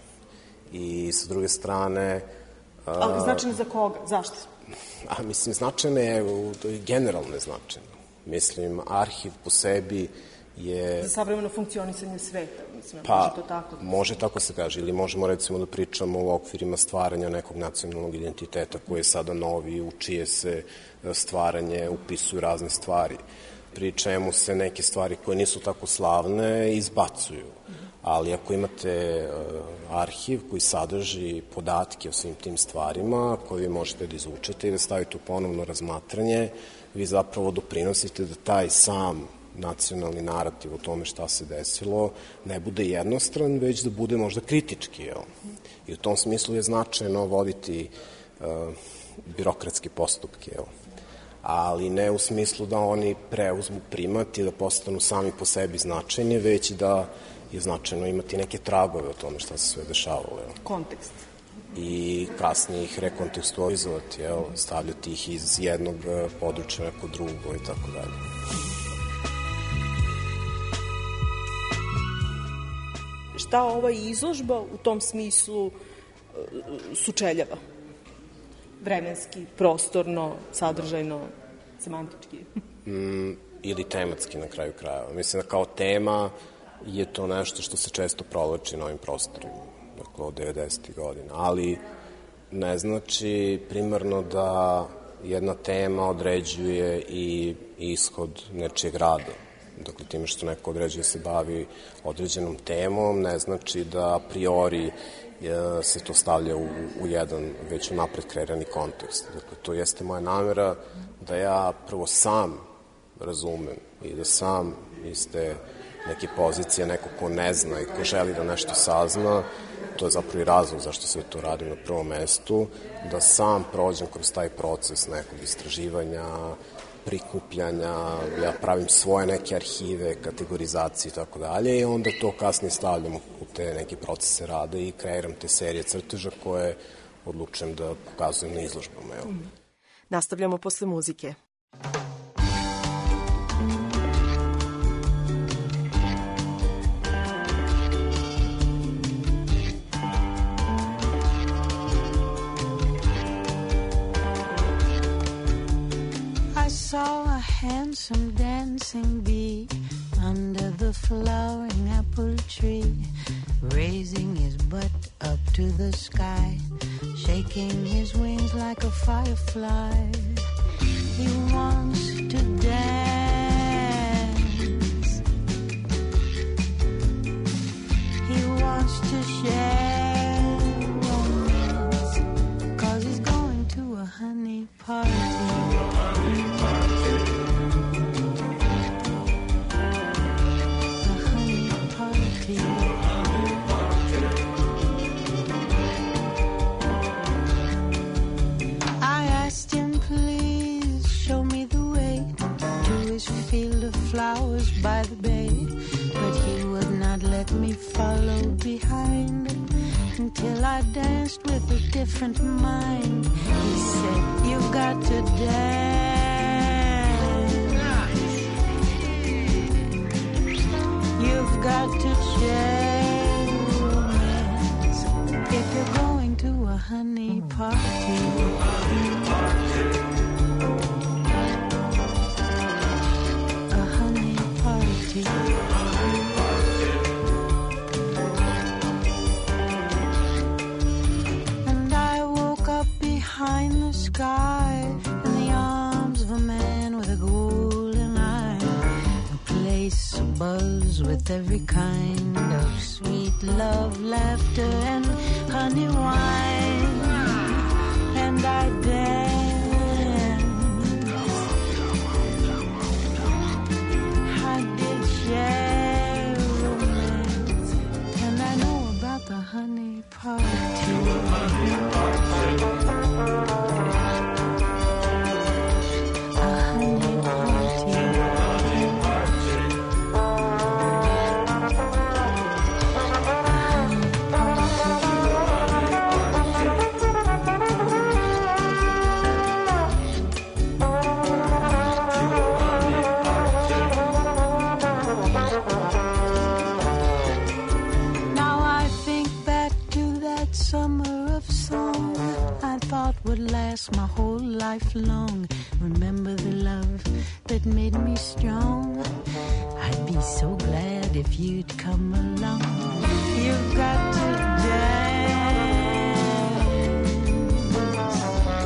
I sa druge strane... Ali značajno za koga? Zašto? A, mislim, značajno je, to je generalno značajno. Mislim, arhiv po sebi je... Za savremeno funkcionisanje sveta, mislim, pa, može to tako? Može tako se kaže, ili možemo recimo da pričamo u okvirima stvaranja nekog nacionalnog identiteta koji je sada novi, u čije se stvaranje upisuju razne stvari. Pri čemu se neke stvari koje nisu tako slavne izbacuju. Ali ako imate uh, arhiv koji sadrži podatke o svim tim stvarima koje vi možete da izvučete i da stavite u ponovno razmatranje, vi zapravo doprinosite da taj sam nacionalni narativ o tome šta se desilo ne bude jednostran, već da bude možda kritički. Jel? I u tom smislu je značajno voditi uh, birokratske postupke, jel? Ali ne u smislu da oni preuzmu primat i da postanu sami po sebi značajni, već da je značajno imati neke tragove o tome šta se sve dešavalo. Jel? Kontekst. I kasnije ih rekontekstualizovati, jel? Stavljati ih iz jednog područja neko drugo i tako dalje. Šta ova izložba u tom smislu sučeljava? Vremenski, prostorno, sadržajno, semantički? Mm, ili tematski na kraju krajeva. Mislim da kao tema je to nešto što se često provlači na ovim prostorima, dakle od devedesetih godina, ali ne znači primarno da jedna tema određuje i ishod nečijeg rada. Dakle, time što neko određuje se bavi određenom temom, ne znači da a priori je, se to stavlja u, u jedan već unapred kreirani kontekst. Dakle, to jeste moja namera da ja prvo sam razumem i da sam iz te neke pozicije, neko ko ne zna i ko želi da nešto sazna, to je zapravo i razlog zašto sve to radim na prvom mestu, da sam prođem kroz taj proces nekog istraživanja, prikupljanja, ja pravim svoje neke arhive, kategorizacije i tako dalje i onda to kasnije stavljam u te neke procese rada i kreiram te serije crteža koje odlučujem da pokazujem na izložbama. Jel? Mm. Nastavljamo posle muzike. Saw a handsome dancing bee under the flowering apple tree, raising his butt up to the sky, shaking his wings like a firefly. He wants to dance. He wants to share romance, 'cause he's going to a honey party. Flowers by the bay, but he would not let me follow behind until I danced with a different mind. He said, "You've got to dance. You've got to share romance if you're going to a honey party." And I woke up behind the sky in the arms of a man with a golden eye, a place abuzz with every kind of sweet love, laughter, and honey wine. And I danced, I did share romance, and I know about the honey party. A honey party. Would last my whole life long. Remember the love that made me strong. I'd be so glad if you'd come along. You've got to dance.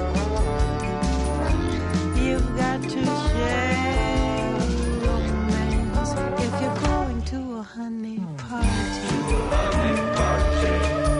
You've got to share romance if you're going to a honey party. Honey party.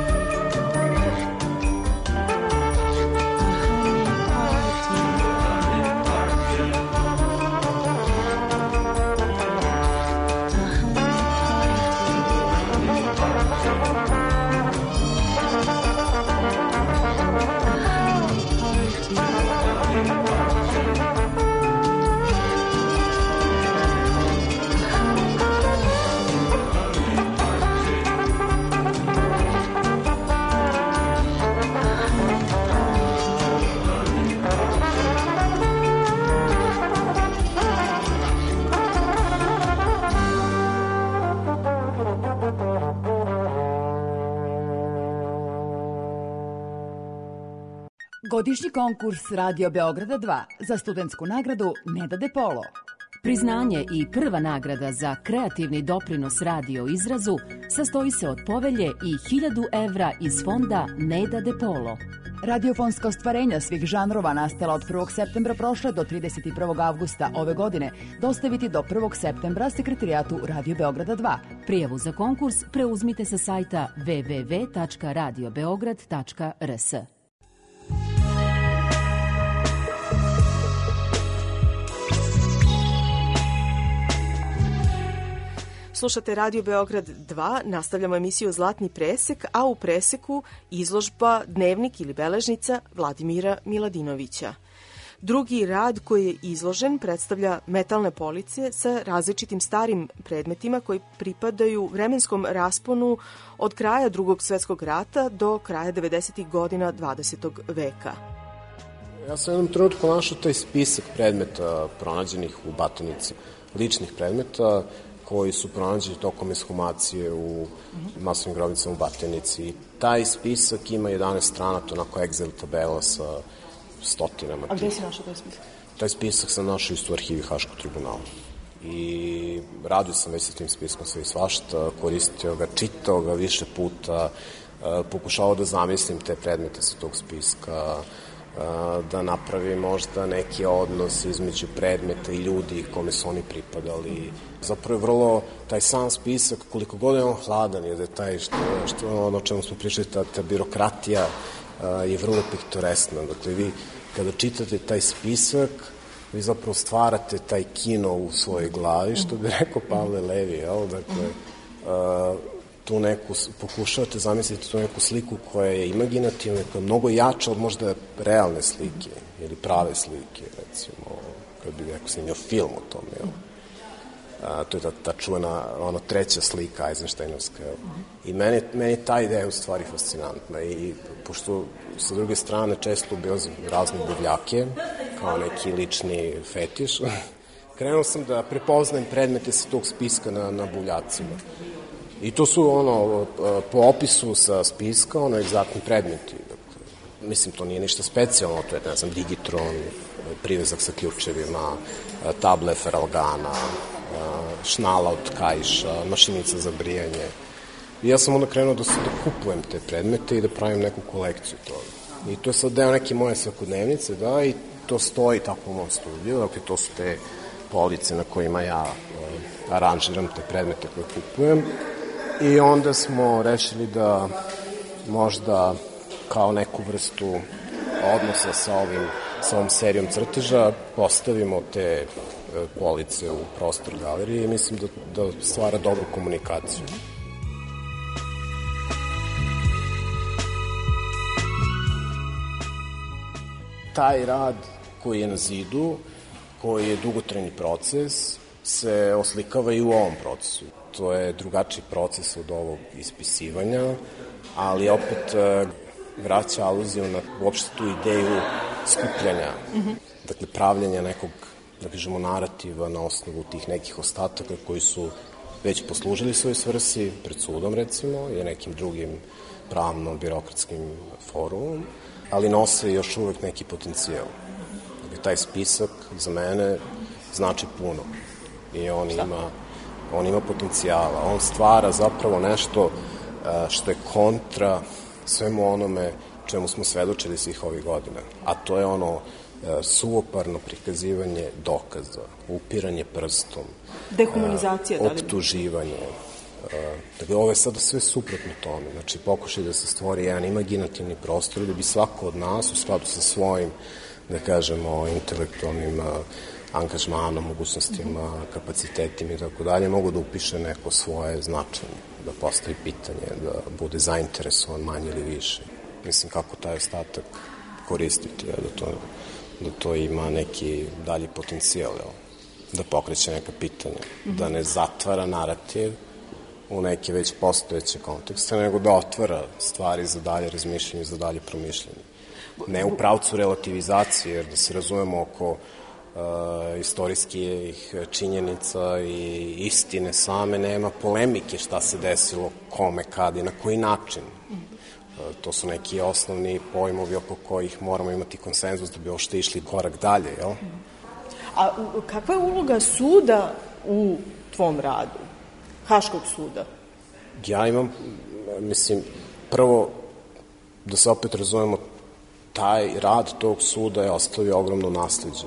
Godišnji konkurs Radio Beograda dva za studentsku nagradu Neda De Polo. Priznanje i prva nagrada za kreativni doprinos radio izrazu sastoji se od povelje i hiljadu evra iz fonda Neda De Polo. Radiofonska ostvarenja svih žanrova nastala od prvog septembra prošle do trideset prvog avgusta ove godine dostaviti do prvog septembra sekretarijatu Radio Beograda dva. Prijavu za konkurs preuzmite sa sajta w w w tačka radio beograd tačka r s. Slušate Radio Beograd dva, nastavljamo emisiju Zlatni presek, a u preseku izložba Dnevnik ili beležnica Vladimira Miladinovića. Drugi rad koji je izložen predstavlja metalne police sa različitim starim predmetima koji pripadaju vremenskom rasponu od kraja Drugog svetskog rata do kraja devedesetih godina dvadesetog veka. Ja sam u jednom trenutku našao taj spisak predmeta pronađenih u Batajnici, ličnih predmeta koji su pronađeni tokom ekshumacije u masovnim grobnicama u Batajnici. I taj spisak ima jedanaest strana, to onako Excel tabela sa stotinama. A gde si našao taj spisak? Taj spisak sam našao isto u arhivi Haškog tribunala. I radio sam već sa tim spiskom sve i svašta, koristio ga, čitao ga više puta, pokušao da zamislim te predmete sa tog spiska, da napravi možda neki odnos između predmeta i ljudi kome su oni pripadali. Zapravo je vrlo, taj sam spisak, koliko god je on hladan, je da je taj, što, što ono o čemu smo pričali, ta, ta birokratija je vrlo piktoresna. Dakle, vi kada čitate taj spisak, vi zapravo stvarate taj kino u svojoj glavi, što bi rekao Pavle Levi, jel? Dakle, tu neku, pokušavate zamisliti tu neku sliku koja je imaginativna, koja je mnogo jača od možda realne slike ili prave slike, recimo, kada bi neko snimio film o tome, jel? A, to je ta, ta čuvena, ono, treća slika Eisensteinovska, jel? I meni, meni ta ideja je u stvari fascinantna i pošto sa druge strane često obilazim razne buvljake, kao neki lični fetiš, krenuo sam da prepoznajem predmete sa tog spiska na, na buvljacima. I to su, ono, po opisu sa spiska, ono, egzaktni predmeti. Dakle, mislim, to nije ništa specijalno, to je, ne znam, digitron, privezak sa ključevima, table Feralgana, šnala od kaiša, mašinica za brijanje. I ja sam onda krenuo da, da kupujem te predmete i da pravim neku kolekciju toga. I to je sad deo neke moje svakodnevnice, da, i to stoji tako u mom studiju, dakle, to su te police na kojima ja uh, aranžiram te predmete koje kupujem. I onda smo rešili da možda kao neku vrstu odnosa sa, ovim, sa ovom serijom crteža postavimo te police u prostor galerije i mislim da, da stvara dobru komunikaciju. Taj rad koji je na zidu, koji je dugotrajni proces, se oslikava i u ovom procesu. To je drugačiji proces od ovog ispisivanja, ali opet vraća aluziju na uopšte tu ideju skupljanja, mm-hmm. dakle pravljanja nekog, da kažemo, narativa na osnovu tih nekih ostataka koji su već poslužili svoj svrsi pred sudom, recimo, i nekim drugim pravno-birokratskim forumom, ali nose još uvek neki potencijal. Dakle, taj spisak za mene znači puno i on Šta? ima on ima potencijala, on stvara zapravo nešto što je kontra svemu onome čemu smo svedočili svih ovih godina, a to je ono suvoparno prikazivanje dokaza, upiranje prstom, dehumanizacija, da li? Optuživanje. Dakle, ovo je sada sve suprotno tome. Znači, pokušaj da se stvori jedan imaginativni prostor da bi svako od nas u skladu sa svojim, da kažemo, intelektualnim angažmanom, mogućnostima, kapacitetima i tako dalje, mogu da upiše neko svoje značenje, da postavi pitanje, da bude zainteresovan manje ili više. Mislim, kako taj ostatak koristiti, da to, da to ima neki dalji potencijal, da pokreće neka pitanja, da ne zatvara narativ u neke već postojeće kontekste, nego da otvara stvari za dalje razmišljanje, za dalje promišljanje. Ne u pravcu relativizacije, jer da se razumemo oko uh, istorijskih činjenica i istine same, nema polemike šta se desilo, kome, kad i na koji način. Uh, to su neki osnovni pojmovi oko kojih moramo imati konsenzus da bi ošte išli korak dalje, jel? A kakva je uloga suda u tvom radu? Haškog suda? Ja imam, mislim, prvo, da se opet razumemo, taj rad tog suda je ostavio ogromno nasleđe.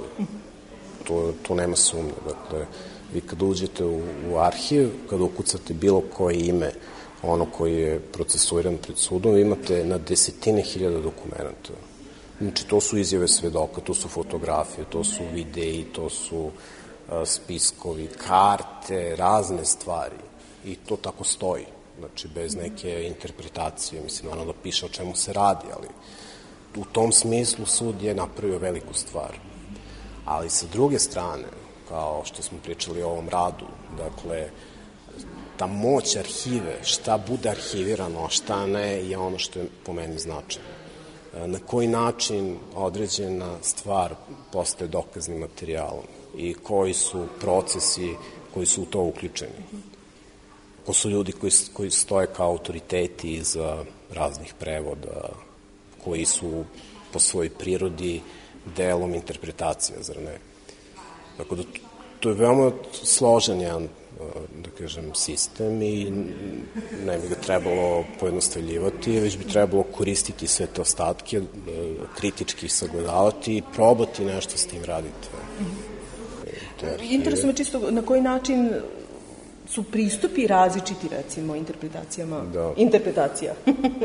To, to nema sumnje. Dakle, vi kad uđete u, u arhiv, kad ukucate bilo koje ime, ono koji je procesuiran pred sudom, imate na desetine hiljada dokumenta. Znači, to su izjave svedoka, to su fotografije, to su videi, to su a, spiskovi, karte, razne stvari. I to tako stoji. Znači, bez neke interpretacije. Mislim, ono da piše o čemu se radi, ali u tom smislu sud je napravio veliku stvar. Ali sa druge strane, kao što smo pričali o ovom radu, dakle, ta moć arhive, šta bude arhivirano, a šta ne, je ono što je po meni značajno. Na koji način određena stvar postaje dokaznim materijalom i koji su procesi koji su u to uključeni. Ko su ljudi koji, koji stoje kao autoriteti iza raznih prevoda, koji su po svojoj prirodi delom interpretacija, zar ne? Tako da to je veoma složen jedan, da kažem, sistem i ne bi ga trebalo pojednostavljivati, već bi trebalo koristiti sve te ostatke, kritički sagledavati i probati nešto s tim raditi. Interesuje me čisto na koji način su pristupi različiti, recimo, interpretacijama. Da. Interpretacija.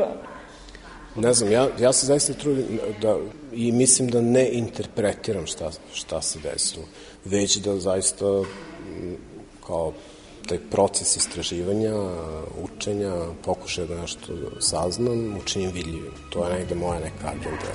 Ne znam, ja, ja se zaista trudim da, i mislim da ne interpretiram šta, šta se desilo, već da zaista kao taj proces istraživanja, učenja, pokušaj da nešto saznam, učinim vidljivim. To je negde moja neka agenda.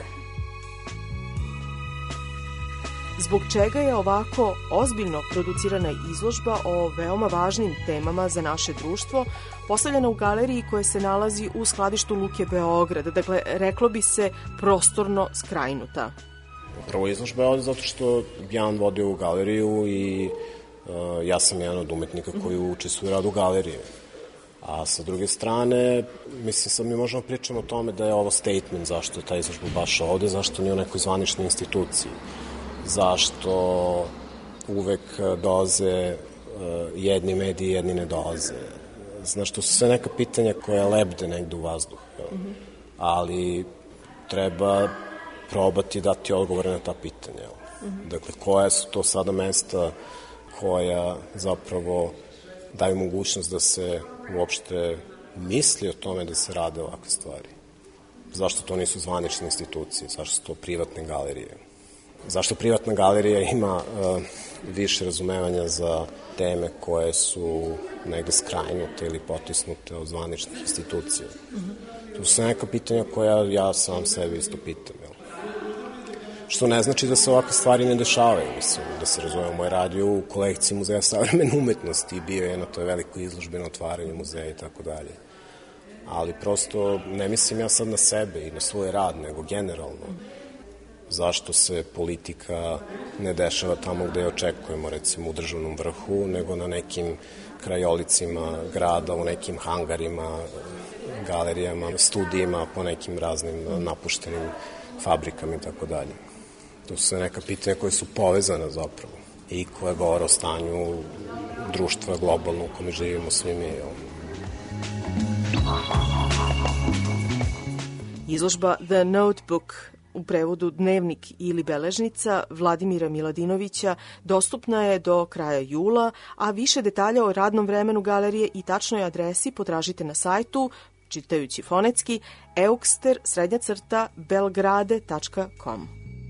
Zbog čega je ovako ozbiljno producirana izložba o veoma važnim temama za naše društvo postavljena u galeriji koja se nalazi u skladištu Luke Beograd, dakle, reklo bi se prostorno skrajnuta? Prvo izložba je ovde zato što ja vodio u galeriju i uh, ja sam jedan od umetnika koji učestvuje u radu galerije. A sa druge strane, mislim, sad mi možemo pričati o tome da je ovo statement zašto je ta izložba baš ovde, zašto nije u nekoj zvaničnoj instituciji, zašto uvek dolaze uh, jedni mediji, jedni ne dolaze. Znaš, to su sve neka pitanja koja lebde negde u vazduh. Mm-hmm. Ali treba probati dati odgovore na ta pitanja. Mm-hmm. Dakle, koja su to sada mesta koja zapravo daju mogućnost da se uopšte misli o tome da se rade ovakve stvari. Zašto to nisu zvanične institucije? Zašto su to privatne galerije? Zašto privatna galerija ima uh, više razumevanja za teme koje su negde skrajnute ili potisnute od zvaničnih institucija? Mm-hmm. To su neka pitanja koja ja sam sebi isto pitam. Jel? Što ne znači da se ovakve stvari ne dešavaju. Mislim, da se razumemo, moj radio u kolekciji Muzeja savremene umetnosti bio je na toj velikoj izložbi na otvaranju muzeja i tako dalje. Ali prosto ne mislim ja sad na sebe i na svoj rad, nego generalno. Zašto se politika ne dešava tamo gde je očekujemo, recimo u državnom vrhu, nego na nekim krajolicima grada, u nekim hangarima, galerijama, studijima, po nekim raznim napuštenim fabrikama i tako dalje. To su neka pitanja koje su povezane zapravo. i koja govore o stanju društva globalno u kome živimo svi mi. Izložba The Notebook, u prevodu Dnevnik ili beležnica, Vladimira Miladinovića dostupna je do kraja jula, a više detalja o radnom vremenu galerije i tačnoj adresi potražite na sajtu, čitajući fonetski, eukster srednja crta belgrade tačka com.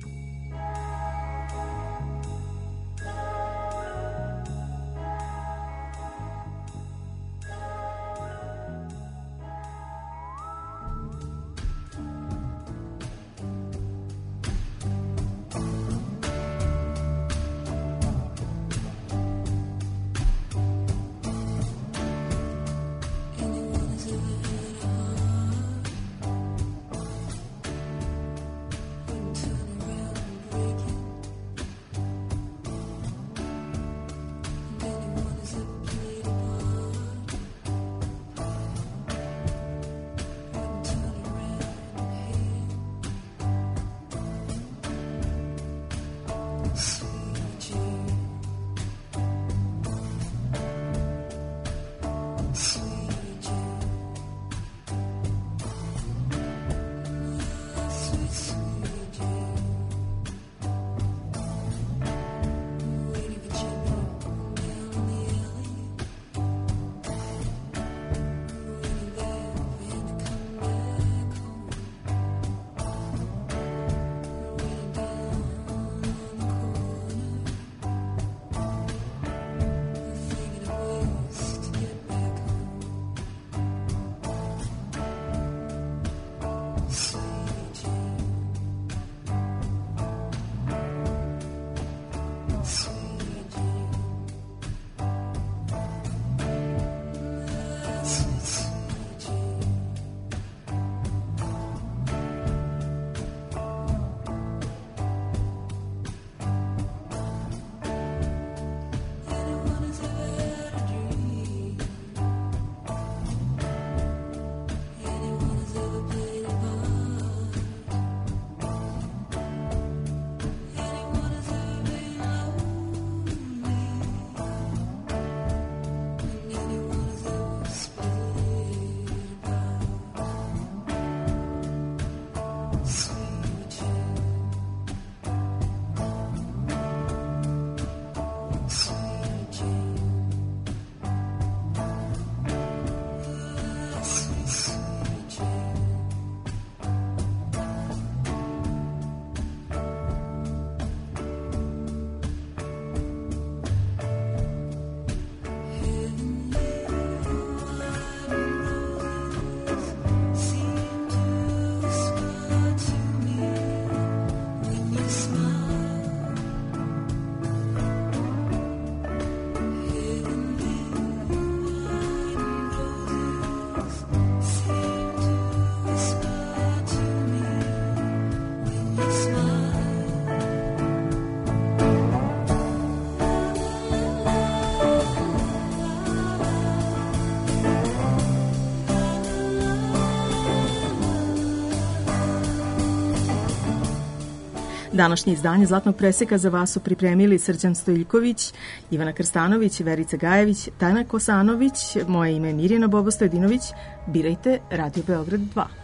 Današnje izdanje Zlatnog preseka za vas su pripremili Srđan Stojiljković, Ivana Krstanović, Verica Gajević, Tajna Kosanović, moje ime je Mirjana Bobo Stojadinović. Birajte Radio Beograd dva.